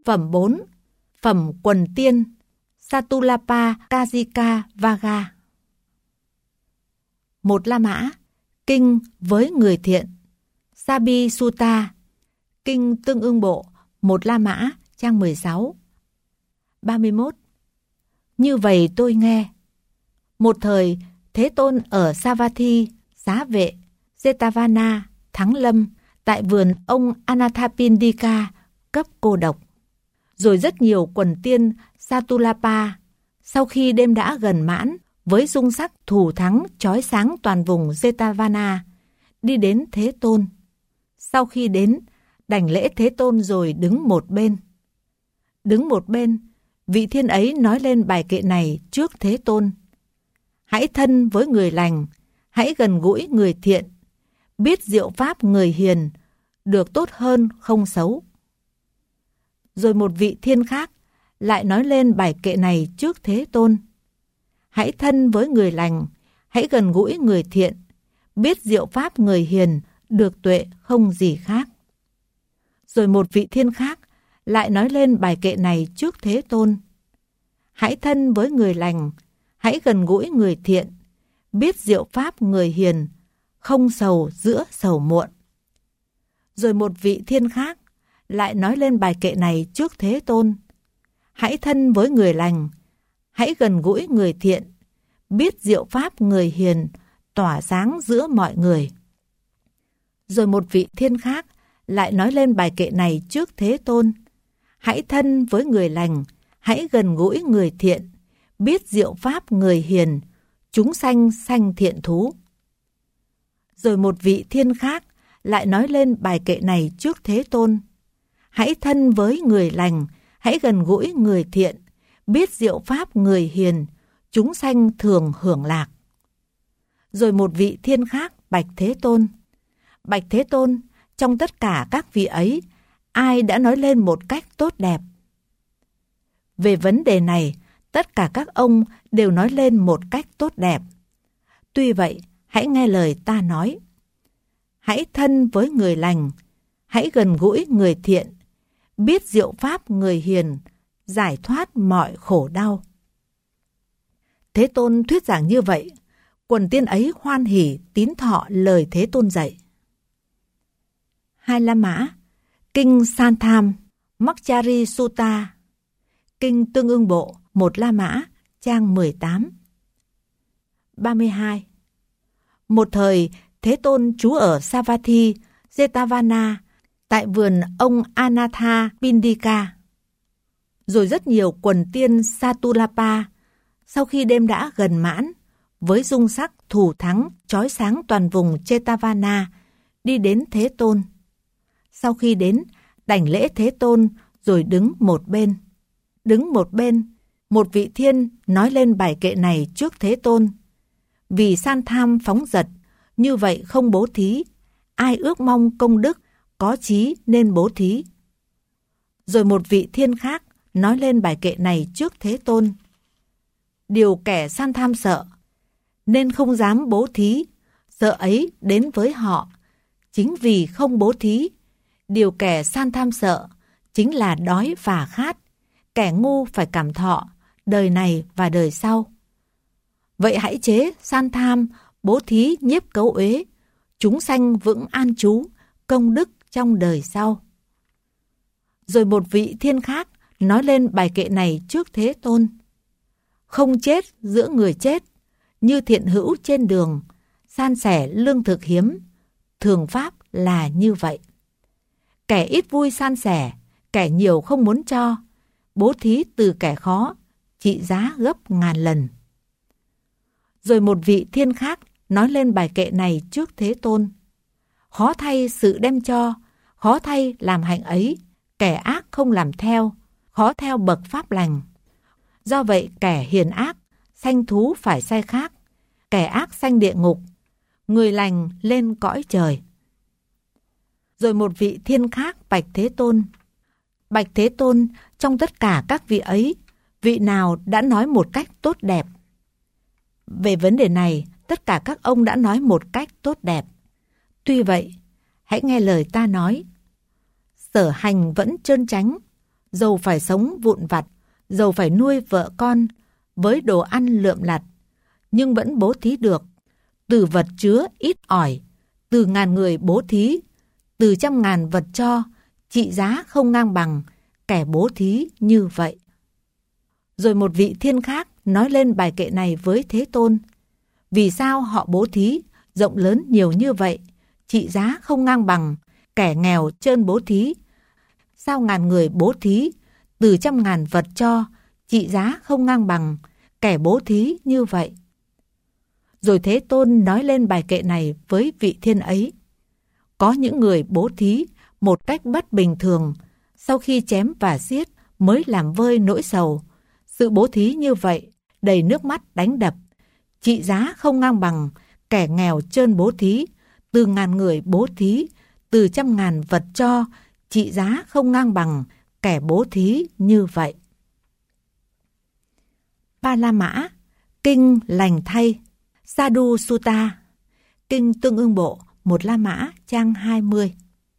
Phẩm 4. Phẩm Quần Tiên Satulapa Kajika Vaga. Một La Mã, kinh với người thiện. Sabi Sutta, kinh tương ưng bộ, một La Mã, trang 16. 31. Như vậy tôi nghe. Một thời, Thế Tôn ở Savatthi, Xá Vệ, Jetavana, Thắng Lâm, tại vườn ông Anathapindika, cấp cô độc. Rồi rất nhiều quần tiên Satulapa, sau khi đêm đã gần mãn, với dung sắc thù thắng chói sáng toàn vùng Jetavana, đi đến Thế Tôn. Sau khi đến, đảnh lễ Thế Tôn rồi đứng một bên. Đứng một bên, vị thiên ấy nói lên bài kệ này trước Thế Tôn. Hãy thân với người lành, hãy gần gũi người thiện, biết diệu pháp người hiền, được tốt hơn không xấu. Rồi một vị thiên khác lại nói lên bài kệ này trước Thế Tôn. Hãy thân với người lành, hãy gần gũi người thiện, biết diệu pháp người hiền, được tuệ không gì khác. Rồi một vị thiên khác lại nói lên bài kệ này trước Thế Tôn. Hãy thân với người lành, hãy gần gũi người thiện, biết diệu pháp người hiền, không sầu giữa sầu muộn. Rồi một vị thiên khác lại nói lên bài kệ này trước Thế Tôn. Hãy thân với người lành, hãy gần gũi người thiện, biết diệu pháp người hiền, tỏa sáng giữa mọi người. Rồi một vị thiên khác lại nói lên bài kệ này trước Thế Tôn. Hãy thân với người lành, hãy gần gũi người thiện, biết diệu pháp người hiền, chúng sanh sanh thiện thú. Rồi một vị thiên khác lại nói lên bài kệ này trước Thế Tôn. Hãy thân với người lành, hãy gần gũi người thiện, biết diệu pháp người hiền, chúng sanh thường hưởng lạc. Rồi một vị thiên khác bạch Thế Tôn. Bạch Thế Tôn, trong tất cả các vị ấy, ai đã nói lên một cách tốt đẹp? Về vấn đề này, tất cả các ông đều nói lên một cách tốt đẹp. Tuy vậy, hãy nghe lời ta nói. Hãy thân với người lành, hãy gần gũi người thiện, biết diệu pháp người hiền, giải thoát mọi khổ đau. Thế Tôn thuyết giảng như vậy, quần tiên ấy hoan hỉ tín thọ lời Thế Tôn dạy. Hai La Mã, kinh Santham, Makchari Sutta, kinh tương ưng bộ, một La Mã, trang 18. 32. Một thời, Thế Tôn trú ở Savatthi, Jetavana, tại vườn ông Anathapindika. Rồi rất nhiều quần tiên Satulapa, sau khi đêm đã gần mãn, với dung sắc thù thắng chói sáng toàn vùng Jetavana, đi đến Thế Tôn. Sau khi đến, đảnh lễ Thế Tôn rồi đứng một bên. Đứng một bên, một vị thiên nói lên bài kệ này trước Thế Tôn. Vì san tham phóng dật, như vậy không bố thí, ai ước mong công đức, có chí nên bố thí. Rồi một vị thiên khác nói lên bài kệ này trước Thế Tôn. Điều kẻ san tham sợ, nên không dám bố thí, sợ ấy đến với họ. Chính vì không bố thí, điều kẻ san tham sợ chính là đói và khát, kẻ ngu phải cảm thọ, đời này và đời sau. Vậy hãy chế san tham, bố thí nhiếp cấu uế, chúng sanh vững an trú, công đức trong đời sau. Rồi một vị thiên khác nói lên bài kệ này trước Thế Tôn. Không chết giữa người chết, như thiện hữu trên đường, san sẻ lương thực hiếm, thường pháp là như vậy. Kẻ ít vui san sẻ, kẻ nhiều không muốn cho, bố thí từ kẻ khó, trị giá gấp ngàn lần. Rồi một vị thiên khác nói lên bài kệ này trước Thế Tôn. Khó thay sự đem cho, khó thay làm hạnh ấy, kẻ ác không làm theo, khó theo bậc pháp lành. Do vậy kẻ hiền ác, sanh thú phải sai khác, kẻ ác sanh địa ngục, người lành lên cõi trời. Rồi một vị thiên khác bạch Thế Tôn. Bạch Thế Tôn, trong tất cả các vị ấy, vị nào đã nói một cách tốt đẹp? Về vấn đề này, tất cả các ông đã nói một cách tốt đẹp. Tuy vậy, hãy nghe lời ta nói. Sở hành vẫn trơn chánh, dầu phải sống vụn vặt, dầu phải nuôi vợ con với đồ ăn lượm lặt, nhưng vẫn bố thí được. Từ vật chứa ít ỏi, từ ngàn người bố thí, từ 100.000 vật cho, trị giá không ngang bằng, kẻ bố thí như vậy. Rồi một vị thiên khác nói lên bài kệ này với Thế Tôn. Vì sao họ bố thí rộng lớn nhiều như vậy, trị giá không ngang bằng, kẻ nghèo trơn bố thí? Sao ngàn người bố thí, từ 100.000 vật cho, trị giá không ngang bằng, kẻ bố thí như vậy? Rồi Thế Tôn nói lên bài kệ này với vị thiên ấy. Có những người bố thí một cách bất bình thường, sau khi chém và giết mới làm vơi nỗi sầu. Sự bố thí như vậy, đầy nước mắt đánh đập, trị giá không ngang bằng, kẻ nghèo trơn bố thí, từ ngàn người bố thí, từ 100.000 vật cho, trị giá không ngang bằng, kẻ bố thí như vậy. Ba La Mã, Kinh Lành Thay, Sadhu Sutta, Kinh Tương ưng Bộ, Một La Mã, trang 20.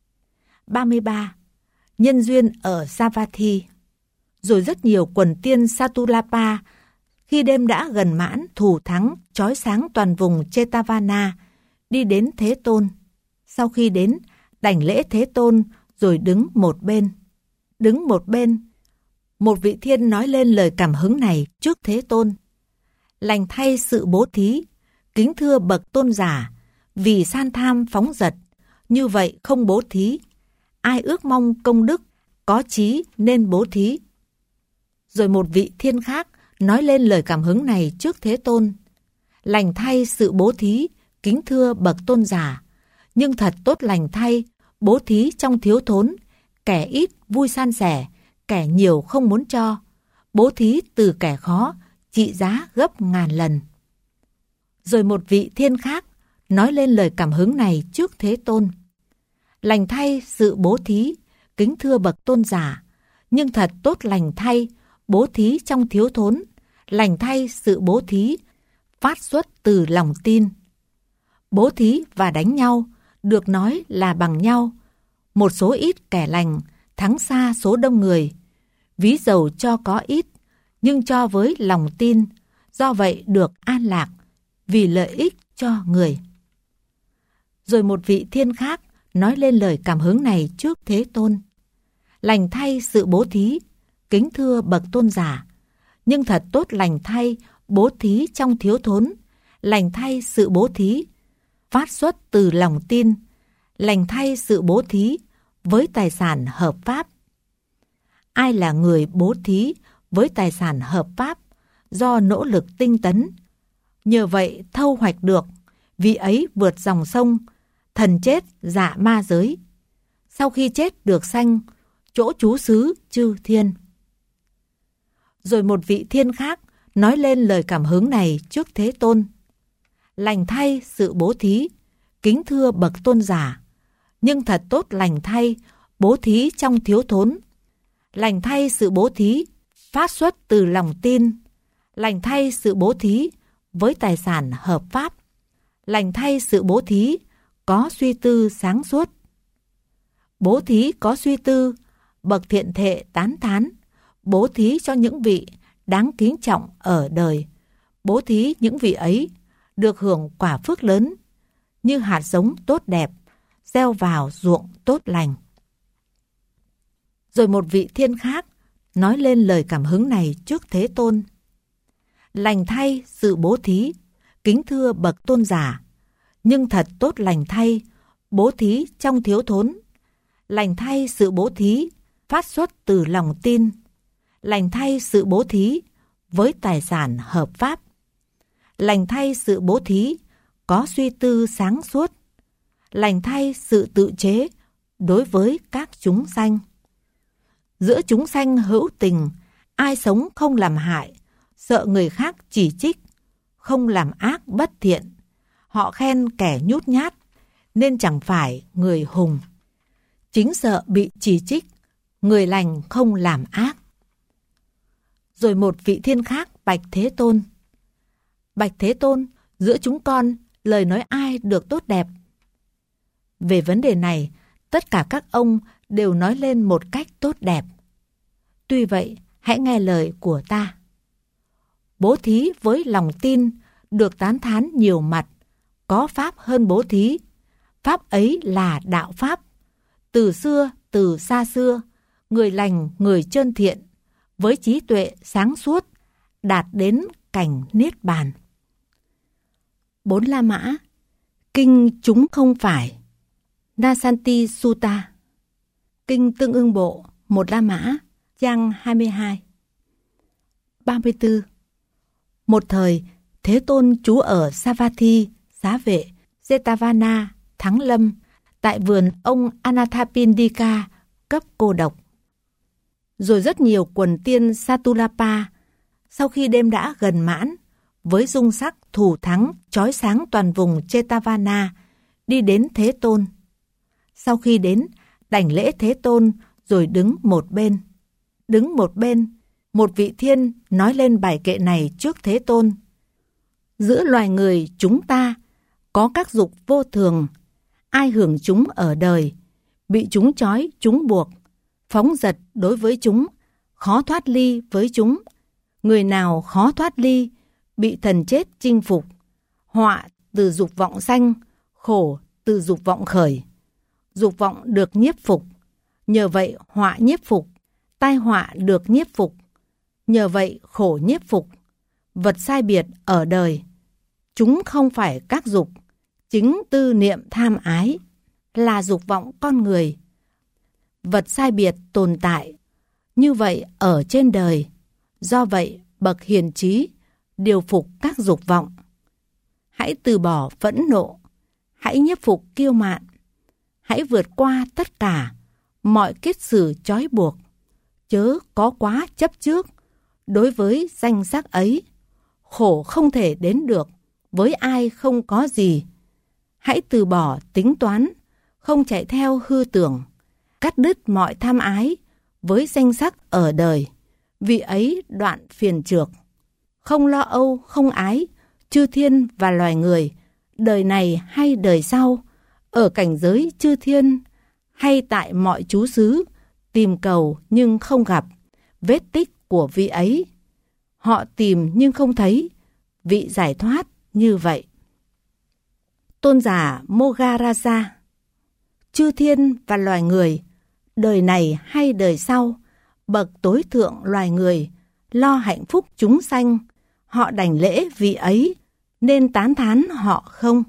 33. Nhân duyên ở Savatthi. Rồi rất nhiều quần tiên Satulapa, khi đêm đã gần mãn, thù thắng, chói sáng toàn vùng Chetavana, đi đến Thế Tôn. Sau khi đến, đảnh lễ Thế Tôn, rồi đứng một bên. Đứng một bên, một vị thiên nói lên lời cảm hứng này trước Thế Tôn. Lành thay sự bố thí, kính thưa bậc tôn giả, vì san tham phóng dật, như vậy không bố thí. Ai ước mong công đức, có chí nên bố thí. Rồi một vị thiên khác nói lên lời cảm hứng này trước Thế Tôn. Lành thay sự bố thí, kính thưa bậc tôn giả, nhưng thật tốt lành thay, bố thí trong thiếu thốn, kẻ ít vui san sẻ, kẻ nhiều không muốn cho, bố thí từ kẻ khó, trị giá gấp ngàn lần. Rồi một vị thiên khác nói lên lời cảm hứng này trước Thế Tôn. Lành thay sự bố thí, kính thưa bậc tôn giả, nhưng thật tốt lành thay, bố thí trong thiếu thốn, lành thay sự bố thí, phát xuất từ lòng tin. Bố thí và đánh nhau, được nói là bằng nhau. Một số ít kẻ lành, thắng xa số đông người. Ví dầu cho có ít, nhưng cho với lòng tin, do vậy được an lạc, vì lợi ích cho người. Rồi một vị thiên khác nói lên lời cảm hứng này trước Thế Tôn. Lành thay sự bố thí, kính thưa bậc tôn giả, nhưng thật tốt lành thay, bố thí trong thiếu thốn, lành thay sự bố thí, phát xuất từ lòng tin, lành thay sự bố thí với tài sản hợp pháp. Ai là người bố thí với tài sản hợp pháp, do nỗ lực tinh tấn, nhờ vậy thâu hoạch được, vì ấy vượt dòng sông, thần chết dạ ma giới, sau khi chết được sanh, chỗ trú xứ chư thiên. Rồi một vị thiên khác nói lên lời cảm hứng này trước Thế Tôn. Lành thay sự bố thí, kính thưa bậc tôn giả, nhưng thật tốt lành thay, bố thí trong thiếu thốn, lành thay sự bố thí, phát xuất từ lòng tin, lành thay sự bố thí với tài sản hợp pháp, lành thay sự bố thí có suy tư sáng suốt. Bố thí có suy tư, bậc thiện thệ tán thán, bố thí cho những vị đáng kính trọng ở đời, bố thí những vị ấy được hưởng quả phước lớn, như hạt giống tốt đẹp, gieo vào ruộng tốt lành. Rồi một vị thiên khác nói lên lời cảm hứng này trước Thế Tôn. Lành thay sự bố thí, kính thưa bậc tôn giả, nhưng thật tốt lành thay, bố thí trong thiếu thốn, lành thay sự bố thí, phát xuất từ lòng tin, lành thay sự bố thí với tài sản hợp pháp, lành thay sự bố thí có suy tư sáng suốt, lành thay sự tự chế đối với các chúng sanh. Giữa chúng sanh hữu tình, ai sống không làm hại, sợ người khác chỉ trích, không làm ác bất thiện. Họ khen kẻ nhút nhát, nên chẳng phải người hùng. Chính sợ bị chỉ trích, người lành không làm ác. Rồi một vị thiên khác bạch Thế Tôn. Bạch Thế Tôn, giữa chúng con, lời nói ai được tốt đẹp? Về vấn đề này, tất cả các ông đều nói lên một cách tốt đẹp. Tuy vậy, hãy nghe lời của ta. Bố thí với lòng tin được tán thán nhiều mặt, có pháp hơn bố thí. Pháp ấy là đạo pháp. Từ xưa, từ xa xưa, người lành, người chân thiện, với trí tuệ sáng suốt, đạt đến cảnh niết bàn. 4 La Mã, kinh chúng không phải. Nasanti Sutta, kinh tương ưng bộ, 1 La Mã, trang 22. 34. Một thời, Thế Tôn trú ở Savatthi, Xá Vệ, Jetavana, Thắng Lâm, tại vườn ông Anathapindika, cấp cô độc. Rồi rất nhiều quần tiên Satulapa, sau khi đêm đã gần mãn, với dung sắc thủ thắng chói sáng toàn vùng Jetavana, đi đến Thế Tôn. Sau khi đến, đảnh lễ Thế Tôn rồi đứng một bên. Đứng một bên, một vị thiên nói lên bài kệ này trước Thế Tôn. Giữa loài người chúng ta có các dục vô thường, ai hưởng chúng ở đời, bị chúng trói, chúng buộc, phóng dật đối với chúng, khó thoát ly với chúng. Người nào khó thoát ly, bị thần chết chinh phục, họa từ dục vọng sanh, khổ từ dục vọng khởi. Dục vọng được nhiếp phục, nhờ vậy họa nhiếp phục, tai họa được nhiếp phục, nhờ vậy khổ nhiếp phục. Vật sai biệt ở đời, chúng không phải các dục, chính tư niệm tham ái, là dục vọng con người. Vật sai biệt tồn tại, như vậy ở trên đời. Do vậy, bậc hiền trí điều phục các dục vọng. Hãy từ bỏ phẫn nộ, hãy nhiếp phục kiêu mạn, hãy vượt qua tất cả mọi kết xử trói buộc, chớ có quá chấp trước đối với danh sắc ấy. Khổ không thể đến được với ai không có gì. Hãy từ bỏ tính toán, không chạy theo hư tưởng, cắt đứt mọi tham ái với danh sắc ở đời, vì ấy đoạn phiền trược. Không lo âu, không ái, chư thiên và loài người, đời này hay đời sau, ở cảnh giới chư thiên hay tại mọi trú xứ, tìm cầu nhưng không gặp vết tích của vị ấy. Họ tìm nhưng không thấy vị giải thoát như vậy. Tôn giả Mogaraja, chư thiên và loài người, đời này hay đời sau, bậc tối thượng loài người, lo hạnh phúc chúng sanh, họ đảnh lễ vị ấy, nên tán thán họ không?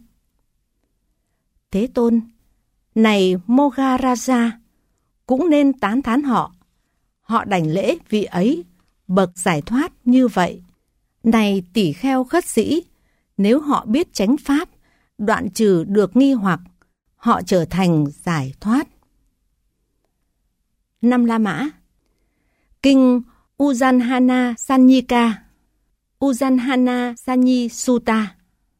Thế Tôn, này Mogaraja, cũng nên tán thán họ. Họ đảnh lễ vị ấy, bậc giải thoát như vậy. Này tỷ kheo khất sĩ, nếu họ biết chánh pháp, đoạn trừ được nghi hoặc, họ trở thành giải thoát. 5 La Mã, kinh Ujjanhana Sanyika, Ujjanhana Sanyi Sutta.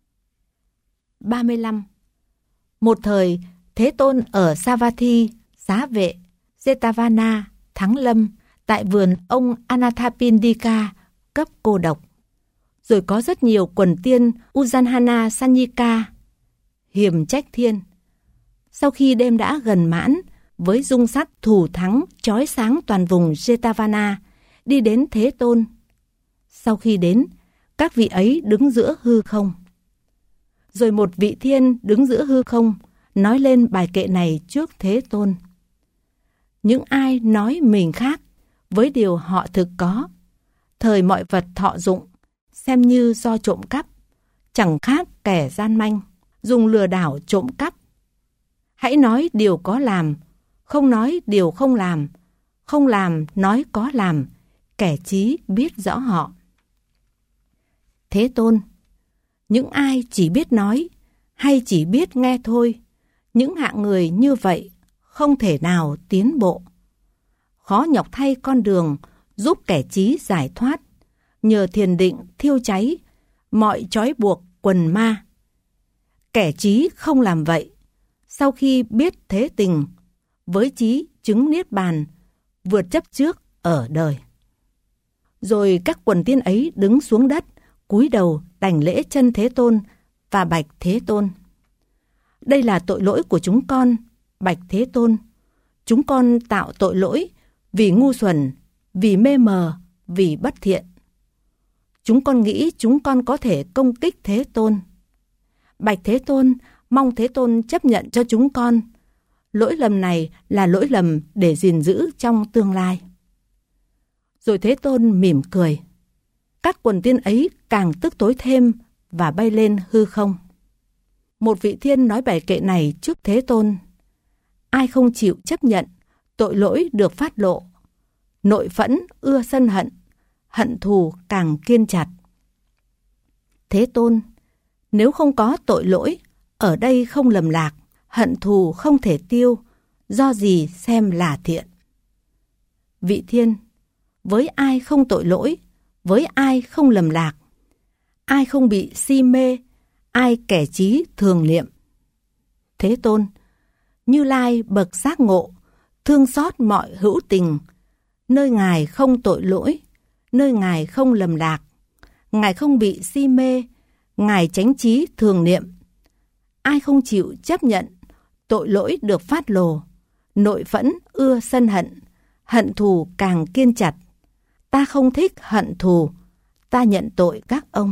35. Một thời, Thế Tôn ở Savatthi, Xá Vệ, Jetavana, Thắng Lâm, tại vườn ông Anathapindika, cấp cô độc. Rồi có rất nhiều quần tiên Ujjanhana Sanyika, hiềm trách thiên. Sau khi đêm đã gần mãn, với dung sắc thủ thắng chói sáng toàn vùng Jetavana, đi đến Thế Tôn. Sau khi đến, các vị ấy đứng giữa hư không. Rồi một vị thiên đứng giữa hư không, nói lên bài kệ này trước Thế Tôn. Những ai nói mình khác với điều họ thực có, thời mọi vật thọ dụng, xem như do trộm cắp, chẳng khác kẻ gian manh, dùng lừa đảo trộm cắp. Hãy nói điều có làm, không nói điều không làm, không làm nói có làm, kẻ trí biết rõ họ. Thế Tôn, những ai chỉ biết nói hay chỉ biết nghe thôi, những hạng người như vậy không thể nào tiến bộ. Khó nhọc thay con đường giúp kẻ trí giải thoát, nhờ thiền định thiêu cháy mọi trói buộc quần ma. Kẻ trí không làm vậy, sau khi biết thế tình, với trí chứng niết bàn, vượt chấp trước ở đời. Rồi các quần tiên ấy đứng xuống đất, cúi đầu đảnh lễ chân Thế Tôn và bạch Thế Tôn. Đây là tội lỗi của chúng con, bạch Thế Tôn. Chúng con tạo tội lỗi vì ngu xuẩn, vì mê mờ, vì bất thiện. Chúng con nghĩ chúng con có thể công kích Thế Tôn. Bạch Thế Tôn, mong Thế Tôn chấp nhận cho chúng con. Lỗi lầm này là lỗi lầm để gìn giữ trong tương lai. Rồi Thế Tôn mỉm cười. Các quần tiên ấy càng tức tối thêm và bay lên hư không. Một vị thiên nói bài kệ này trước Thế Tôn. Ai không chịu chấp nhận, tội lỗi được phát lộ. Nội phẫn ưa sân hận, hận thù càng kiên chặt. Thế Tôn, nếu không có tội lỗi, ở đây không lầm lạc, hận thù không thể tiêu, do gì xem là thiện. Vị thiên, với ai không tội lỗi, với ai không lầm lạc, ai không bị si mê, ai kẻ trí thường niệm. Thế Tôn, Như Lai bậc giác ngộ, thương xót mọi hữu tình, nơi Ngài không tội lỗi, nơi Ngài không lầm lạc, Ngài không bị si mê, Ngài chánh trí thường niệm. Ai không chịu chấp nhận, tội lỗi được phát lồ, nội phẫn ưa sân hận, hận thù càng kiên chặt. Ta không thích hận thù, ta nhận tội các ông.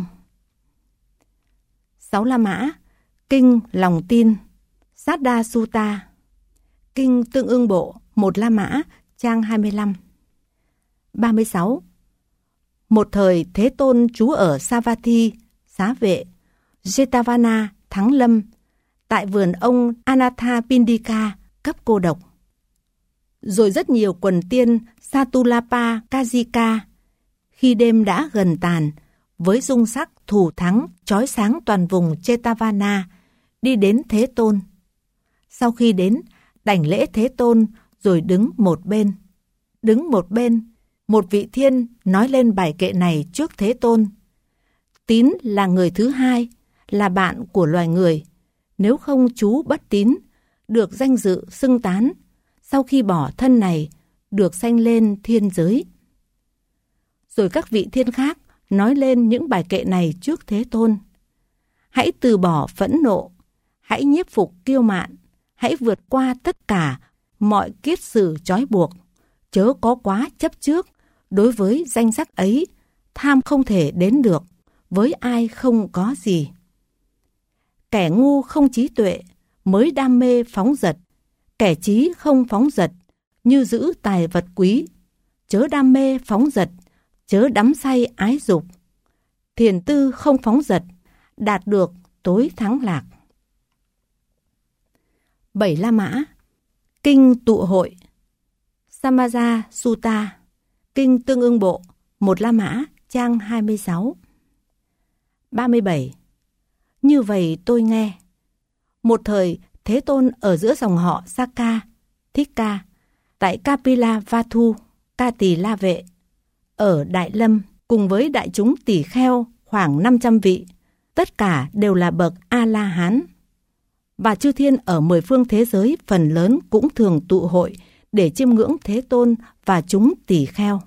6 La Mã, Kinh Lòng Tin, Saddha Sutta, Kinh Tương ưng Bộ, 1 La Mã, trang 25. 36. Một thời Thế Tôn trú ở Savatthi, Xá Vệ, Jetavana, Thắng Lâm, tại vườn ông Anathapindika, cấp cô độc. Rồi rất nhiều quần tiên Satulapa Kajika, khi đêm đã gần tàn, với dung sắc thù thắng chói sáng toàn vùng Jetavana, đi đến Thế Tôn. Sau khi đến, đảnh lễ Thế Tôn rồi đứng một bên. Đứng một bên, một vị thiên nói lên bài kệ này trước Thế Tôn. Tín là người thứ hai, là bạn của loài người. Nếu không chú bất tín, được danh dự xưng tán, sau khi bỏ thân này, được sanh lên thiên giới. Rồi các vị thiên khác nói lên những bài kệ này trước Thế Tôn. Hãy từ bỏ phẫn nộ, hãy nhiếp phục kiêu mạn, hãy vượt qua tất cả mọi kiết sử trói buộc, chớ có quá chấp trước, đối với danh sắc ấy, tham không thể đến được, với ai không có gì. Kẻ ngu không trí tuệ, mới đam mê phóng dật, kẻ trí không phóng dật, như giữ tài vật quý, chớ đam mê phóng dật, chớ đắm say ái dục. Thiền tư không phóng dật, đạt được tối thắng lạc. 7 La Mã, Kinh Tụ Hội, Samaja Sutta, Kinh Tương ưng Bộ, 1 La Mã, trang 26. 37. Như vậy tôi nghe. Một thời, Thế Tôn ở giữa dòng họ Saka, Thích Ca, tại Kapila Vathu, Ca Tỳ La Vệ, ở Đại Lâm, cùng với đại chúng tỷ kheo khoảng 500 vị, tất cả đều là bậc A-la-hán. Và chư thiên ở 10 phương thế giới phần lớn cũng thường tụ hội để chiêm ngưỡng Thế Tôn và chúng tỷ kheo.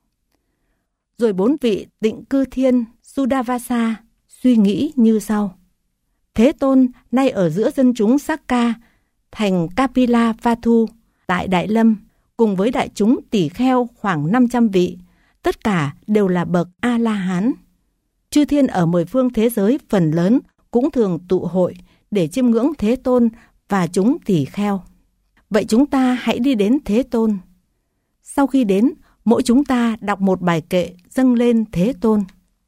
Rồi 4 vị Tịnh Cư Thiên Sudavasa suy nghĩ như sau. Thế Tôn nay ở giữa dân chúng Sakka, thành Kapila Vathu, tại Đại Lâm, cùng với đại chúng tỷ kheo khoảng 500 vị, tất cả đều là bậc A-la-hán. Chư thiên ở 10 phương thế giới phần lớn cũng thường tụ hội để chiêm ngưỡng Thế Tôn và chúng tỷ kheo. Vậy chúng ta hãy đi đến Thế Tôn. Sau khi đến, mỗi chúng ta đọc một bài kệ dâng lên Thế Tôn.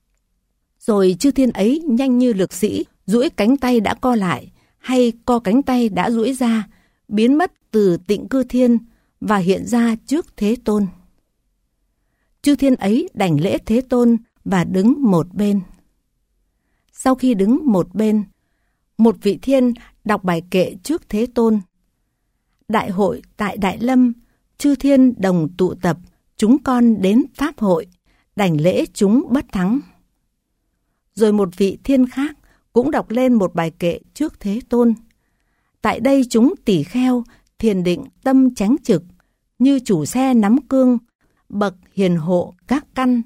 Rồi chư thiên ấy nhanh như lực sĩ, duỗi cánh tay đã co lại, hay co cánh tay đã duỗi ra, biến mất từ Tịnh Cư Thiên và hiện ra trước Thế Tôn. Chư thiên ấy đảnh lễ Thế Tôn và đứng một bên. Sau khi đứng một bên, một vị thiên đọc bài kệ trước Thế Tôn. Đại hội tại Đại Lâm, chư thiên đồng tụ tập, chúng con đến pháp hội, đảnh lễ chúng bất thắng. Rồi một vị thiên khác cũng đọc lên một bài kệ trước Thế Tôn. Tại đây chúng tỷ kheo thiền định tâm chánh trực, như chủ xe nắm cương, bậc hiền hộ các căn.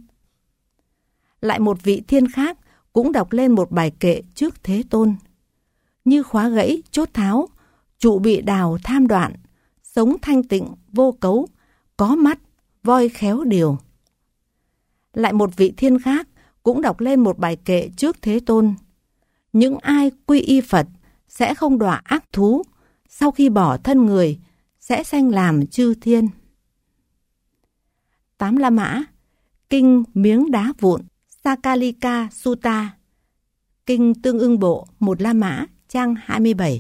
Lại một vị thiên khác cũng đọc lên một bài kệ trước Thế Tôn. Như khóa gãy chốt tháo, trụ bị đào tham đoạn, sống thanh tịnh vô cấu, có mắt, voi khéo điều. Lại một vị thiên khác cũng đọc lên một bài kệ trước Thế Tôn. Những ai quy y Phật sẽ không đọa ác thú, sau khi bỏ thân người sẽ sanh làm chư thiên. 8 La Mã, Kinh Miếng Đá Vụn, Sakalika Sutta, Kinh Tương Ưng Bộ, 1 La Mã, trang 27.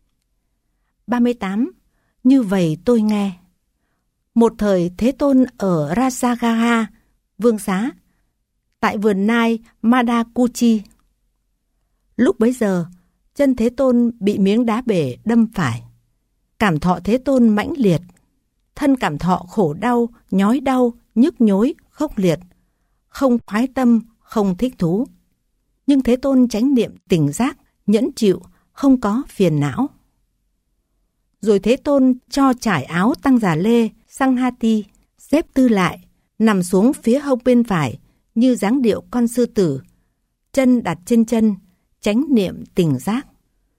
38. Như vậy tôi nghe. Một thời Thế Tôn ở Rasagaha, Vương Xá, tại vườn nai Madakuchi. Lúc bấy giờ, chân Thế Tôn bị miếng đá bể đâm phải. Cảm thọ Thế Tôn mãnh liệt. Thân cảm thọ khổ đau, nhói đau, nhức nhối, khốc liệt. Không khoái tâm, không thích thú. Nhưng Thế Tôn chánh niệm tỉnh giác, nhẫn chịu, không có phiền não. Rồi Thế Tôn cho trải áo tăng già lê, Sanghati, xếp tư lại, nằm xuống phía hông bên phải, như dáng điệu con sư tử, chân đặt trên chân, chánh niệm tỉnh giác.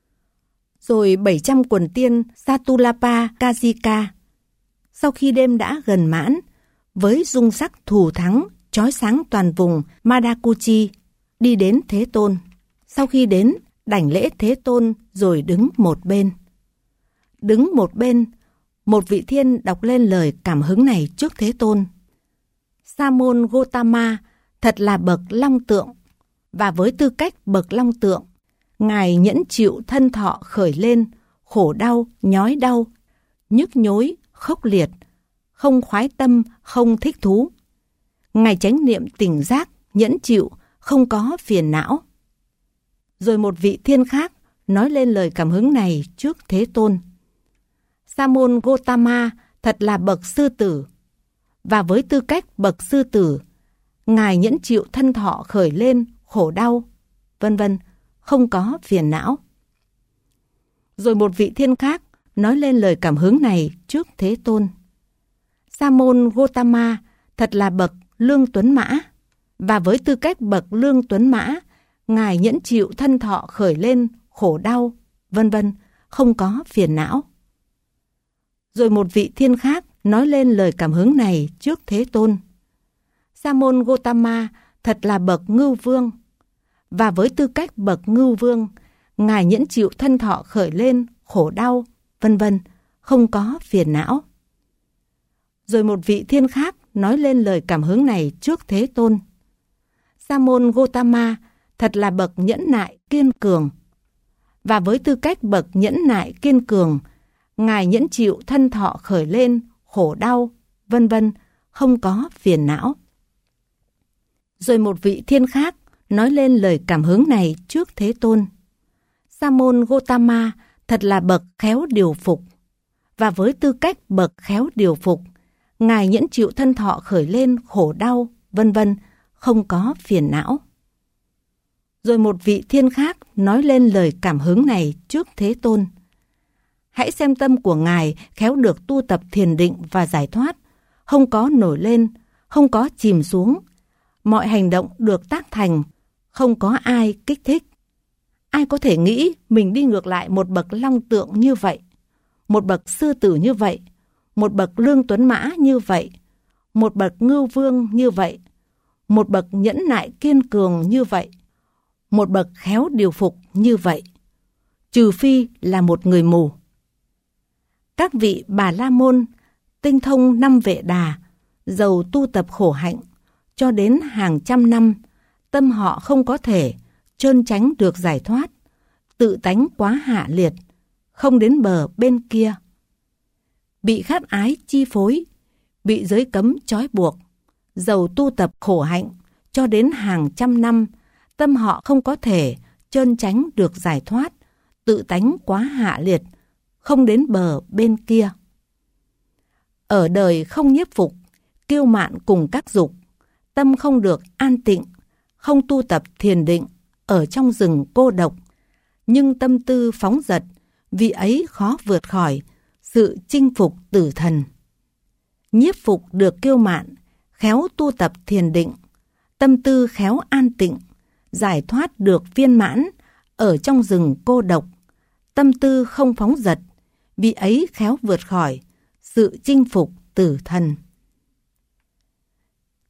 Rồi 700 quần tiên Satulapa Kajika, sau khi đêm đã gần mãn, với dung sắc thù thắng, chói sáng toàn vùng Madakuchi, đi đến Thế Tôn. Sau khi đến, đảnh lễ Thế Tôn rồi đứng một bên. Đứng một bên, một vị thiên đọc lên lời cảm hứng này trước Thế Tôn. Sa môn Gotama thật là bậc long tượng, và với tư cách bậc long tượng, Ngài nhẫn chịu thân thọ khởi lên, khổ đau, nhói đau, nhức nhối, khốc liệt, không khoái tâm, không thích thú. Ngài chánh niệm tỉnh giác, nhẫn chịu, không có phiền não. Rồi một vị thiên khác nói lên lời cảm hứng này trước Thế Tôn. Sa môn Gotama thật là bậc sư tử, và với tư cách bậc sư tử, Ngài nhẫn chịu thân thọ khởi lên, khổ đau, vân vân, không có phiền não. Rồi một vị thiên khác nói lên lời cảm hứng này trước Thế Tôn. Sa môn Gotama thật là bậc lương tuấn mã, và với tư cách bậc lương tuấn mã, Ngài nhẫn chịu thân thọ khởi lên, khổ đau, vân vân, không có phiền não. Rồi một vị thiên khác nói lên lời cảm hứng này trước Thế Tôn. Sa môn Gotama thật là bậc ngưu vương, và với tư cách bậc ngưu vương, Ngài nhẫn chịu thân thọ khởi lên, khổ đau, vân vân, không có phiền não. Rồi một vị thiên khác nói lên lời cảm hứng này trước Thế Tôn. Sa môn Gotama thật là bậc nhẫn nại kiên cường, và với tư cách bậc nhẫn nại kiên cường, Ngài nhẫn chịu thân thọ khởi lên, khổ đau, vân vân, không có phiền não. Rồi một vị thiên khác nói lên lời cảm hứng này trước Thế Tôn. Sa môn Gotama thật là bậc khéo điều phục, và với tư cách bậc khéo điều phục, Ngài nhẫn chịu thân thọ khởi lên, khổ đau, vân vân, không có phiền não. Rồi một vị thiên khác nói lên lời cảm hứng này trước Thế Tôn. Hãy xem tâm của Ngài khéo được tu tập thiền định và giải thoát, không có nổi lên, không có chìm xuống. Mọi hành động được tác thành, không có ai kích thích. Ai có thể nghĩ mình đi ngược lại một bậc long tượng như vậy, một bậc sư tử như vậy, một bậc lương tuấn mã như vậy, một bậc ngưu vương như vậy, một bậc nhẫn nại kiên cường như vậy, một bậc khéo điều phục như vậy, trừ phi là một người mù. Các vị Bà La Môn, tinh thông 5 vệ đà, giàu tu tập khổ hạnh, cho đến hàng trăm năm, tâm họ không có thể trơn tránh được giải thoát, tự tánh quá hạ liệt, không đến bờ bên kia. Bị khát ái chi phối, bị giới cấm trói buộc, giàu tu tập khổ hạnh, cho đến hàng trăm năm, tâm họ không có thể trơn tránh được giải thoát, tự tánh quá hạ liệt, không đến bờ bên kia. Ở đời không nhiếp phục, kiêu mạn cùng các dục, tâm không được an tịnh, không tu tập thiền định, ở trong rừng cô độc, nhưng tâm tư phóng dật, vì ấy khó vượt khỏi sự chinh phục tử thần. Nhiếp phục được kiêu mạn, khéo tu tập thiền định, tâm tư khéo an tịnh, giải thoát được viên mãn, ở trong rừng cô độc, tâm tư không phóng dật, vì ấy khéo vượt khỏi sự chinh phục tử thần.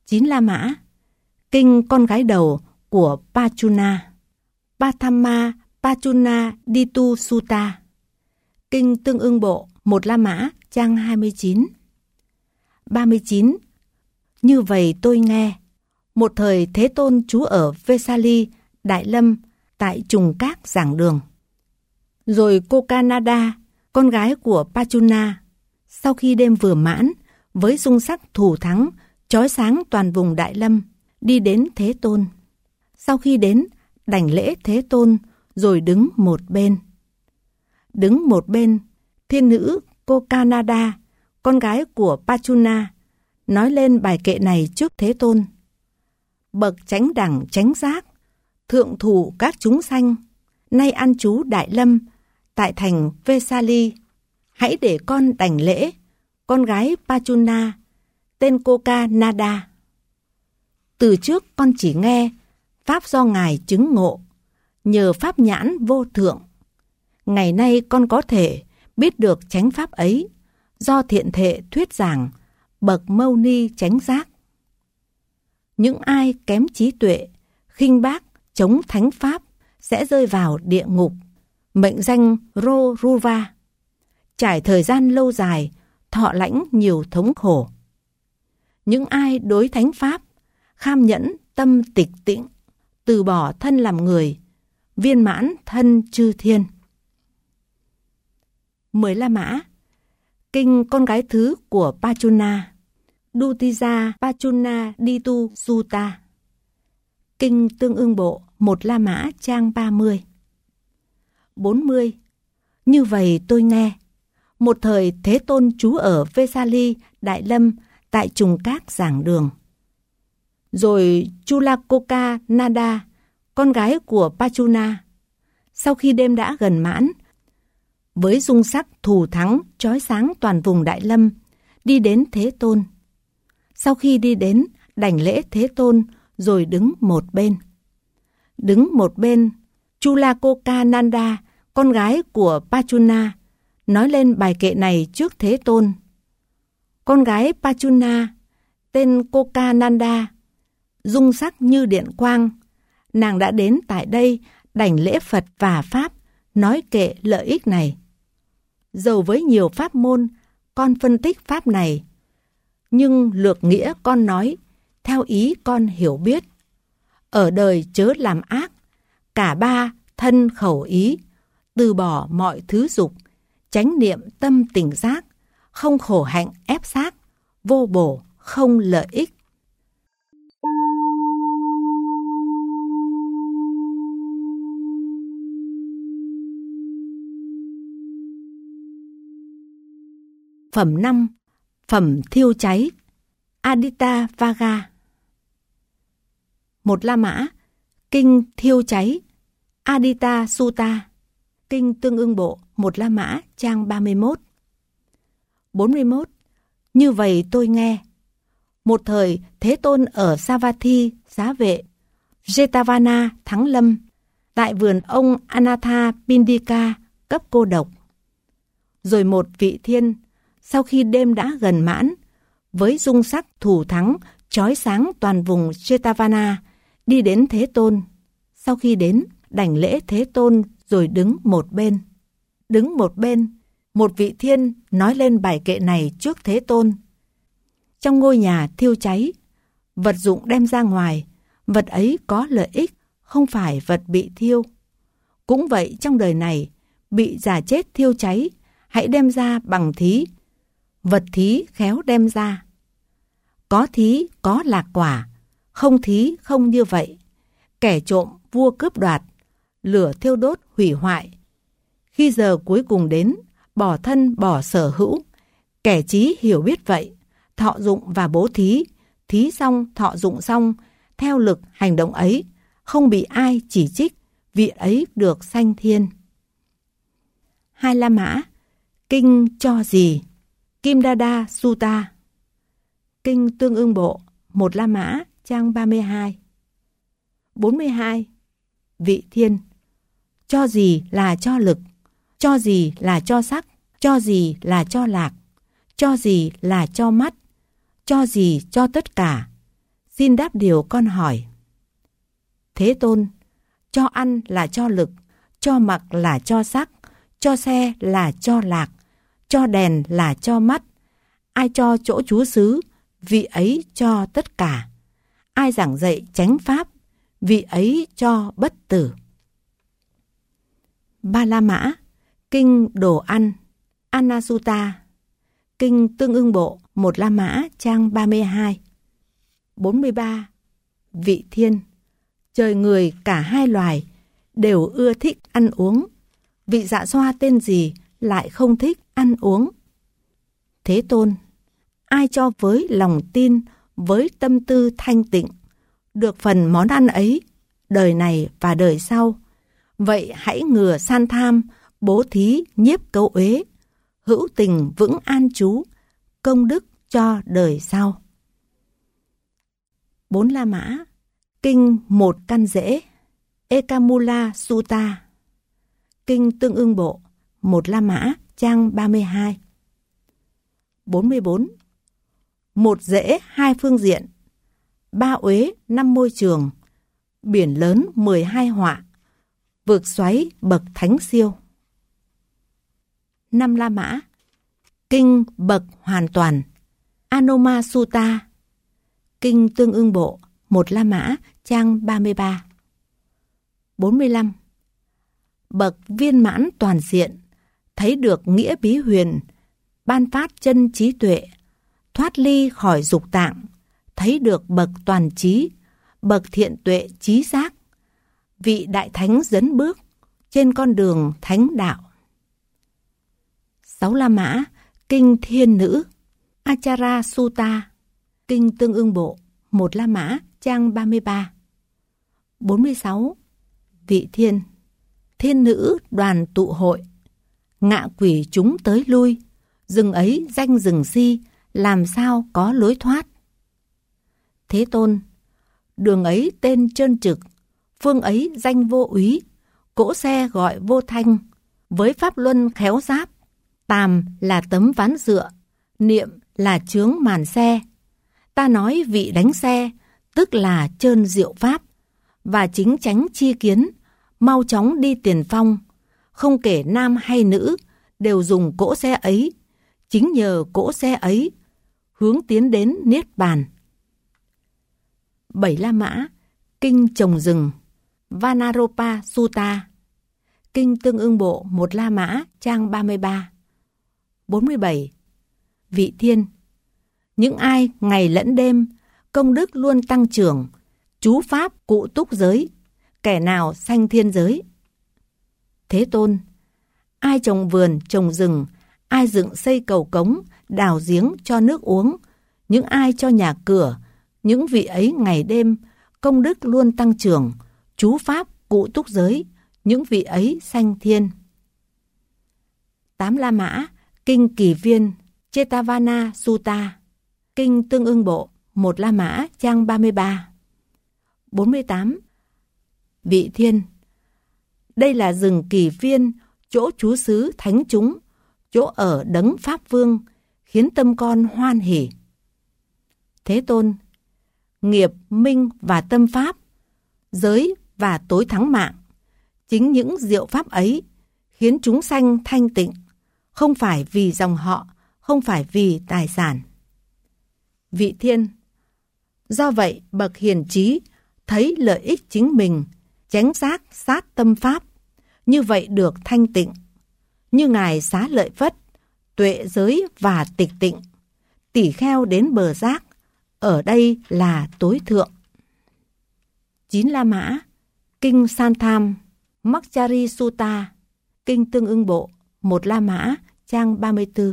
9 La Mã, kinh con gái đầu của Pachuna, Pathamma Pachuna Ditu Sutta, kinh tương ưng bộ 1 La Mã trang 29. 39. Như vậy tôi nghe, một thời Thế Tôn trú ở Vesali, Đại Lâm, tại Trùng Các giảng đường. Rồi cô Canada, con gái của Pachuna, sau khi đêm vừa mãn, với dung sắc thù thắng, chói sáng toàn vùng Đại Lâm, đi đến Thế Tôn. Sau khi đến, đảnh lễ Thế Tôn, rồi đứng một bên. Đứng một bên, thiên nữ cô Canada, con gái của Pachuna, nói lên bài kệ này trước Thế Tôn. Bậc chánh đẳng chánh giác, thượng thủ các chúng sanh, nay an trú Đại Lâm, tại thành Vesali, hãy để con đảnh lễ con gái Pachuna, tên cô Canada. Từ trước con chỉ nghe pháp do Ngài chứng ngộ, nhờ pháp nhãn vô thượng. Ngày nay con có thể biết được chánh pháp ấy, do thiện thệ thuyết giảng, bậc Mâu Ni chánh giác. Những ai kém trí tuệ, khinh bác, chống thánh pháp sẽ rơi vào địa ngục, mệnh danh Roruva, trải thời gian lâu dài, thọ lãnh nhiều thống khổ. Những ai đối thánh pháp, kham nhẫn tâm tịch tịnh, từ bỏ thân làm người, viên mãn thân chư thiên. 10 La Mã, kinh con gái thứ của Pachuna, Dutija Pachuna Ditu Sutta, kinh tương ưng bộ 1 La Mã trang 30. 40. Như vậy tôi nghe, một thời Thế Tôn trú ở Vesali, Đại Lâm, tại Trùng Các giảng đường. Rồi Chulakoka Nada, con gái của Pachuna, sau khi đêm đã gần mãn, với dung sắc thù thắng chói sáng toàn vùng Đại Lâm, đi đến Thế Tôn. Sau khi đi đến, đảnh lễ Thế Tôn, rồi đứng một bên. Đứng một bên, Chulakoka Nanda, con gái của Pachuna, nói lên bài kệ này trước Thế Tôn. Con gái Pachuna, tên Kokananda, dung sắc như điện quang, nàng đã đến tại đây đảnh lễ Phật và Pháp, nói kệ lợi ích này. Dầu với nhiều pháp môn, con phân tích pháp này, nhưng lược nghĩa con nói, theo ý con hiểu biết. Ở đời chớ làm ác, cả ba thân khẩu ý, từ bỏ mọi thứ dục, chánh niệm tâm tỉnh giác, không khổ hạnh ép xác, vô bổ không lợi ích. Phẩm 5. Phẩm thiêu cháy, Adita Vaga. 1 La Mã, kinh thiêu cháy, Adita Sutta, kinh tương ưng bộ 1 La Mã trang 31. 41. Như vậy tôi nghe, một thời Thế Tôn ở Savatthi, Xá Vệ, Jetavana, Thắng Lâm, tại vườn ông Anatha Pindika, cấp cô độc. Rồi một vị thiên, sau khi đêm đã gần mãn, với dung sắc thù thắng, chói sáng toàn vùng Jetavana, đi đến Thế Tôn. Sau khi đến, đảnh lễ Thế Tôn rồi đứng một bên. Đứng một bên, một vị thiên nói lên bài kệ này trước Thế Tôn. Trong ngôi nhà thiêu cháy, vật dụng đem ra ngoài, vật ấy có lợi ích, không phải vật bị thiêu. Cũng vậy trong đời này, bị già chết thiêu cháy, hãy đem ra bằng thí. Vật thí khéo đem ra. Có thí có lạc quả, không thí không như vậy. Kẻ trộm vua cướp đoạt, lửa thiêu đốt hủy hoại. Khi giờ cuối cùng đến, bỏ thân bỏ sở hữu. Kẻ trí hiểu biết vậy, thọ dụng và bố thí, thí xong thọ dụng xong, theo lực hành động ấy, không bị ai chỉ trích, vị ấy được sanh thiên. 2 La Mã, kinh cho gì, Kimdada Sutta, kinh tương ưng bộ 1 La Mã trang 32. 42. Vị thiên, cho gì là cho lực, cho gì là cho sắc, cho gì là cho lạc, cho gì là cho mắt, cho gì cho tất cả. xin đáp điều con hỏi. Thế Tôn, cho ăn là cho lực, cho mặc là cho sắc, cho xe là cho lạc, cho đèn là cho mắt. Ai cho chỗ trú xứ, vị ấy cho tất cả. Ai giảng dạy chánh pháp, vị ấy cho bất tử. Ba La Mã, kinh đồ ăn, Anasutta, kinh tương ưng bộ, 1 La Mã, trang 32. 43. Vị thiên, trời người cả hai loài đều ưa thích ăn uống. Vị dạ xoa tên gì lại không thích ăn uống? Thế Tôn, ai cho với lòng tin, với tâm tư thanh tịnh, được phần món ăn ấy, đời này và đời sau. Vậy hãy ngừa san tham, bố thí nhiếp cấu uế, hữu tình vững an trú, công đức cho đời sau. 4 La Mã, kinh 1 Căn Rễ, Ekamula Sutta, kinh tương ưng bộ, 1 La Mã, trang 32. 44. 1 rễ 2 phương diện, 3 uế 5 môi trường, biển lớn 12 họa, vực xoáy bậc thánh siêu. 5 La Mã, kinh bậc hoàn toàn, Anoma Sutta, kinh tương ưng bộ, 1 La Mã, trang 33. 45. Bậc viên mãn toàn diện, thấy được nghĩa bí huyền, ban phát chân trí tuệ, thoát ly khỏi dục tạng, thấy được bậc toàn trí, bậc thiện tuệ trí giác, vị đại thánh dẫn bước trên con đường thánh đạo. 6 La Mã, kinh thiên nữ, Achara Sutta, kinh tương ưng bộ, 1 La Mã, trang 33. 46. Vị thiên, thiên nữ đoàn tụ hội, ngạ quỷ chúng tới lui, rừng ấy danh rừng si, làm sao có lối thoát? Thế Tôn, đường ấy tên trơn trực, phương ấy danh vô úy, cỗ xe gọi vô thanh, với pháp luân khéo giáp, tàm là tấm ván dựa, niệm là chướng màn xe. Ta nói vị đánh xe, tức là trơn diệu pháp, và chính chánh chi kiến, mau chóng đi tiền phong, không kể nam hay nữ, đều dùng cỗ xe ấy, chính nhờ cỗ xe ấy, hướng tiến đến Niết Bàn. 7 La Mã, kinh trồng rừng, Vanaropa Sutta, kinh tương ưng bộ, 1 La Mã, trang 33. 47. Vị thiên, những ai ngày lẫn đêm, công đức luôn tăng trưởng, chú pháp cụ túc giới, kẻ nào sanh thiên giới. Thế Tôn, ai trồng vườn, trồng rừng, ai dựng xây cầu cống, đào giếng cho nước uống, những ai cho nhà cửa, những vị ấy ngày đêm, công đức luôn tăng trưởng, chú pháp cụ túc giới, những vị ấy sanh thiên. 8 La Mã, kinh kỳ viên, Chetavana Sutta, kinh tương ưng bộ, 1 La Mã, trang 33. 48. Vị thiên, đây là rừng kỳ viên, chỗ trú xứ thánh chúng, chỗ ở đấng Pháp Vương, khiến tâm con hoan hỉ. Thế Tôn, nghiệp, minh và tâm pháp, giới và tối thắng mạng, chính những diệu pháp ấy khiến chúng sanh thanh tịnh, không phải vì dòng họ, không phải vì tài sản. Vị thiên, do vậy bậc hiền trí thấy lợi ích chính mình, chánh giác sát tâm pháp, như vậy được thanh tịnh. Như Ngài Xá Lợi Phất, tuệ giới và tịch tịnh, tỷ kheo đến bờ giác, ở đây là tối thượng. 9 La Mã, kinh San Tham, Makchari Sutta, kinh tương ưng bộ, 1 La Mã, trang 34.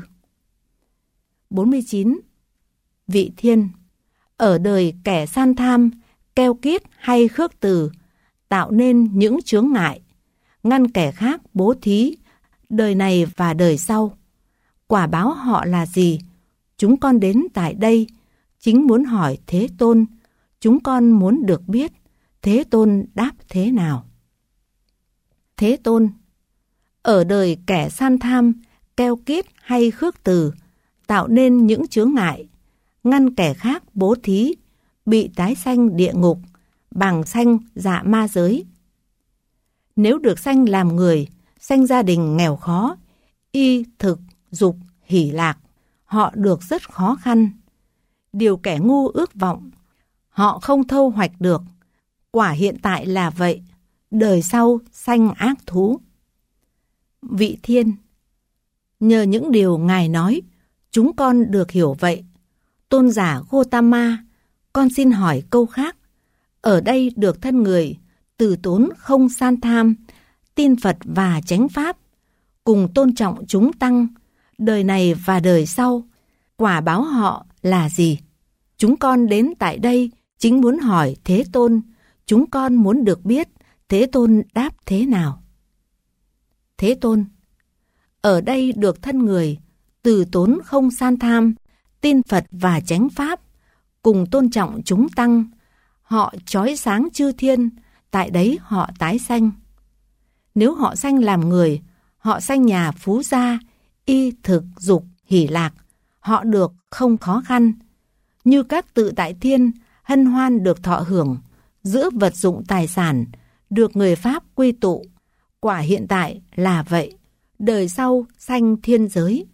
49. Vị thiên, ở đời kẻ san tham, keo kiết hay khước từ, tạo nên những chướng ngại, ngăn kẻ khác bố thí, đời này và đời sau. Quả báo họ là gì? Chúng con đến tại đây, chính muốn hỏi Thế Tôn, chúng con muốn được biết Thế Tôn đáp thế nào. Thế Tôn, ở đời kẻ san tham, keo kiết hay khước từ, tạo nên những chướng ngại, ngăn kẻ khác bố thí, bị tái sanh địa ngục, bằng sanh dạ ma giới. Nếu được sanh làm người, sanh gia đình nghèo khó, y thực, dục, hỷ lạc, họ được rất khó khăn. Điều kẻ ngu ước vọng, họ không thâu hoạch được. Quả hiện tại là vậy, đời sau sanh ác thú. Vị Thiên, nhờ những điều Ngài nói, chúng con được hiểu vậy. Tôn giả Gotama, con xin hỏi câu khác. Ở đây được thân người, từ tốn không san tham, tin Phật và chánh Pháp, cùng tôn trọng chúng tăng, đời này và đời sau, quả báo họ là gì? Chúng con đến tại đây chính muốn hỏi Thế Tôn, chúng con muốn được biết Thế Tôn đáp thế nào. Thế Tôn, ở đây được thân người, từ tốn không san tham, tin Phật và chánh Pháp, cùng tôn trọng chúng tăng, họ chói sáng chư thiên, tại đấy họ tái sanh. Nếu họ sanh làm người, họ sanh nhà phú gia, y thực, dục, hỷ lạc, họ được không khó khăn. Như các tự tại thiên, hân hoan được thọ hưởng, giữa vật dụng tài sản, được người Pháp quy tụ. Quả hiện tại là vậy, đời sau sanh thiên giới.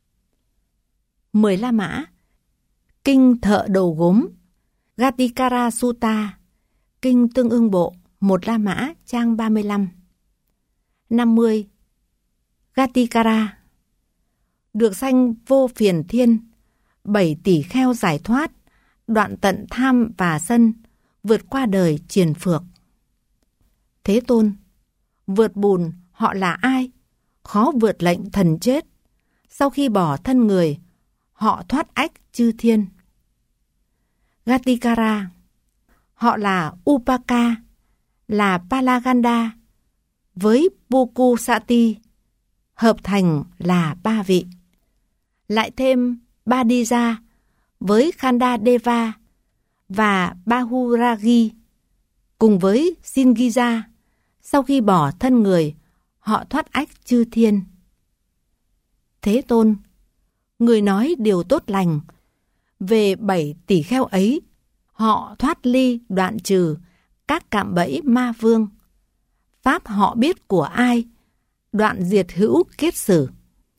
10 La Mã. Kinh Thợ Đầu Gốm, Gatikara Sutta, Kinh Tương ưng Bộ, 1 La Mã, trang 35. 50. Gatikara. Được sanh vô phiền thiên, 7 tỷ kheo giải thoát, đoạn tận tham và sân, vượt qua đời triền phược. Thế Tôn, vượt bùn họ là ai? Khó vượt lệnh thần chết. Sau khi bỏ thân người, họ thoát ách chư thiên. Gatikara. Họ là Upaka, là Palaganda, với Pukusati, hợp thành là 3 vị. Lại thêm Badija với Khandadeva và Bahuragi cùng với Singija. Sau khi bỏ thân người, họ thoát ách chư thiên. Thế Tôn, người nói điều tốt lành. Về 7 tỷ kheo ấy, họ thoát ly đoạn trừ các cạm bẫy ma vương. Pháp họ biết của ai, đoạn diệt hữu kết xử.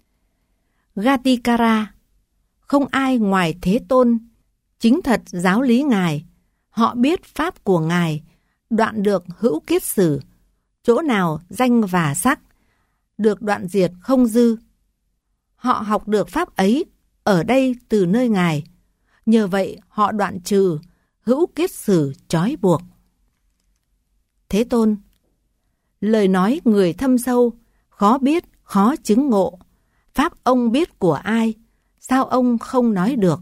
Gatikara. Không ai ngoài Thế Tôn, chính thật giáo lý Ngài. Họ biết Pháp của Ngài, đoạn được hữu kết xử. Chỗ nào danh và sắc, được đoạn diệt không dư. Họ học được Pháp ấy ở đây từ nơi Ngài. Nhờ vậy họ đoạn trừ hữu kết xử trói buộc. Thế Tôn, lời nói người thâm sâu, khó biết, khó chứng ngộ. Pháp ông biết của ai, sao ông không nói được?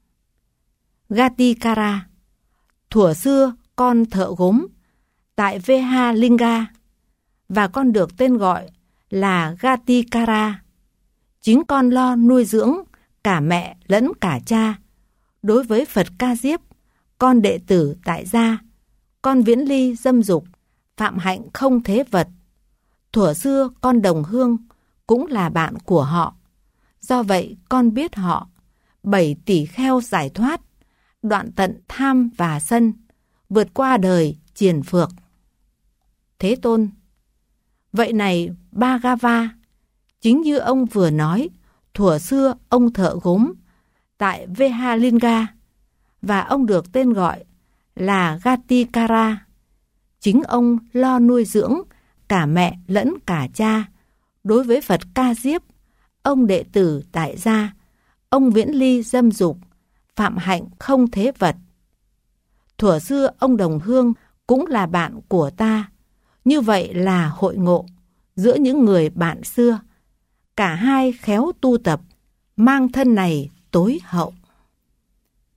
Gatikara. Thuở xưa con thợ gốm tại Vehalinga, và con được tên gọi là Gatikara. Chính con lo nuôi dưỡng cả mẹ lẫn cả cha. Đối với Phật Ca Diếp, con đệ tử tại gia, con viễn ly dâm dục, phạm hạnh không thế vật. Thuở xưa con đồng hương cũng là bạn của họ. Do vậy con biết họ, 7 tỷ kheo giải thoát, đoạn tận tham và sân, vượt qua đời triền phược. Thế Tôn, vậy này Bhagava, chính như ông vừa nói, thuở xưa ông thợ gốm tại Vehalinga, và ông được tên gọi là Gatikara. Chính ông lo nuôi dưỡng cả mẹ lẫn cả cha. Đối với Phật Ca Diếp, ông đệ tử tại gia, ông viễn ly dâm dục, phạm hạnh không thế vật. Thuở xưa ông đồng hương cũng là bạn của ta. Như vậy là hội ngộ giữa những người bạn xưa. Cả hai khéo tu tập, mang thân này tối hậu.